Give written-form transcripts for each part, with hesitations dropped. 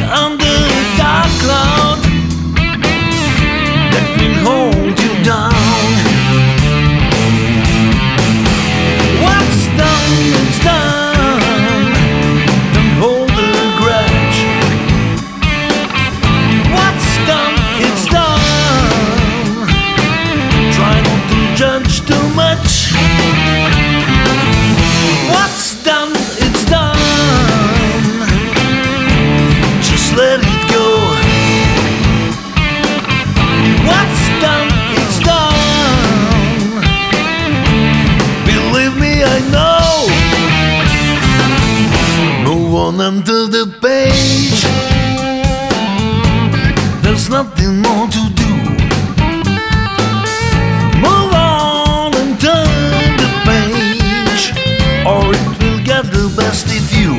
under a dark cloud that will hold you down. What's done is done. Don't hold a grudge. What's done is done. Try not to judge too much. What's done is done. Just let it go. What's done is done. Believe me, I know. Move on under the page. There's nothing more to do. Move on and turn the page, or it will get the best of you.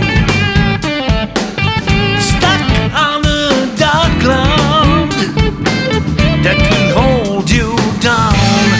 Stuck on a dark cloud that will hold you down.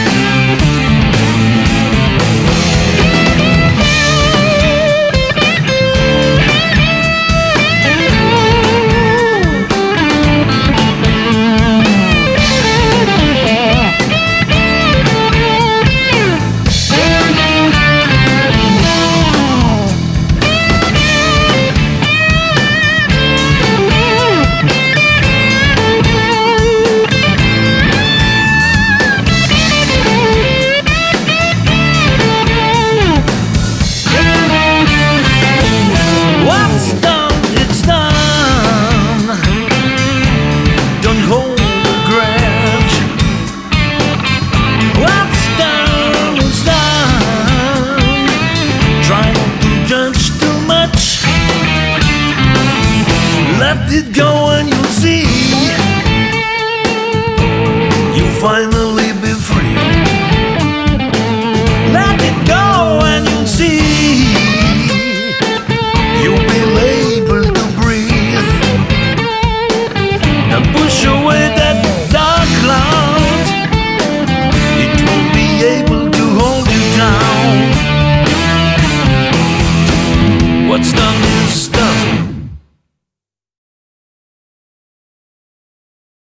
What's done, it's done. Don't hold a grudge. What's done, it's done. Try not to judge too much. Let it go and you'll see. You'll find